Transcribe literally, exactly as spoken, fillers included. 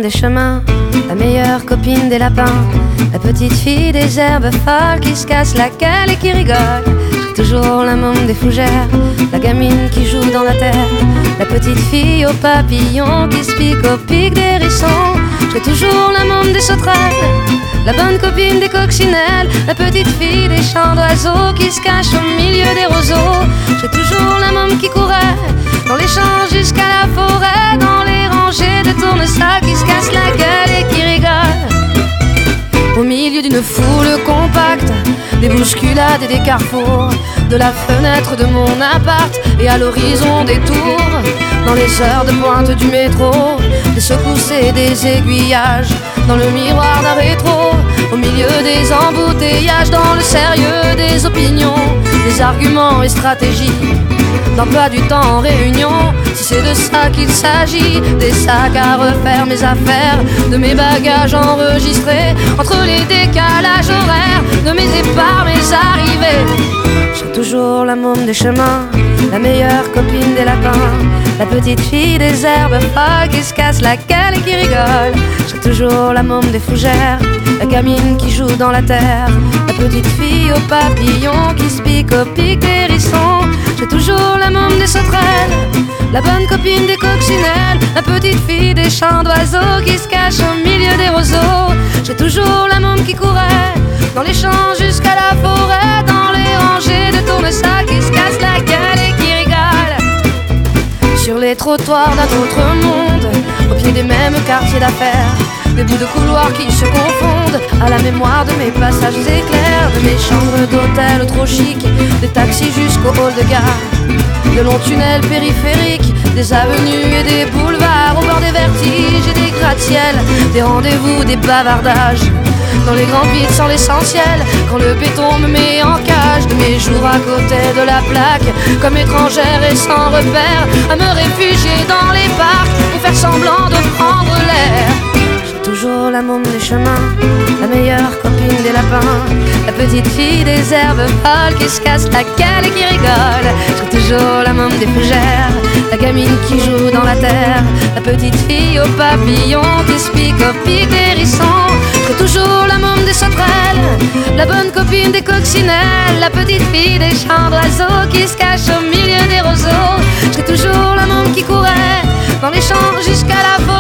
des chemins, la meilleure copine des lapins, la petite fille des herbes folles qui se casse la gueule et qui rigole. J'ai toujours la môme des fougères, la gamine qui joue dans la terre, la petite fille aux papillons qui se pique au pic des hérissons. J'ai toujours la môme des sauterelles, la bonne copine des coccinelles, la petite fille des chants d'oiseaux qui se cache au milieu des roseaux. J'ai toujours la môme qui courait dans les champs jusqu'à la forêt, dans les rangées de tournesacs qui se cassent la gueule et qui rigolent. Au milieu d'une foule compacte, des bousculades et des carrefours, de la fenêtre de mon appart et à l'horizon des tours, dans les heures de pointe du métro, des secousses et des aiguillages, dans le miroir d'un rétro, au milieu des embouteillages, dans le sérieux des opinions, des arguments et stratégies, d'emploi du temps en réunion, si c'est de ça qu'il s'agit, des sacs à refaire, mes affaires, de mes bagages enregistrés, entre les décalages horaires, de mes départs, mes arrivées. J'ai toujours la môme des chemins, la meilleure copine des lapins, la petite fille des herbes folles qui se casse la gueule et qui rigole. J'ai toujours la môme des fougères, la gamine qui joue dans la terre, la petite fille aux papillons qui se pique au pic des hérissons. J'ai toujours la môme des sauterelles, la bonne copine des coccinelles, la petite fille des chants d'oiseaux qui se cache au milieu des roseaux. J'ai toujours la môme qui courait dans les champs jusqu'à la forêt, dans les rangées de tournesacs qui se cassent la gueule et qui rigolent. Sur les trottoirs d'un autre monde, au pied des mêmes quartiers d'affaires, des bouts de couloirs qui se confondent à la mémoire de mes passages éclairs, de mes chambres d'hôtel trop chic, des taxis jusqu'au hall de gare, de longs tunnels périphériques, des avenues et des boulevards, au bord des vertiges et des gratte-ciels, des rendez-vous, des bavardages, dans les grands vides sans l'essentiel, quand le béton me met en cage, de mes jours à côté de la plaque, comme étrangère et sans repère, à me réfugier dans les parcs et faire semblant de prendre l'air. Toujours la môme des chemins, la meilleure copine des lapins, la petite fille des herbes folles qui se casse la gueule et qui rigole. J'ai toujours la môme des fougères, la gamine qui joue dans la terre, la petite fille aux papillons qui se pique au pic des hérissons. J'ai toujours la môme des sauterelles, la bonne copine des coccinelles, la petite fille des chants d'oiseaux qui se cache au milieu des roseaux. J'ai toujours la môme qui courait dans les champs jusqu'à la forêt,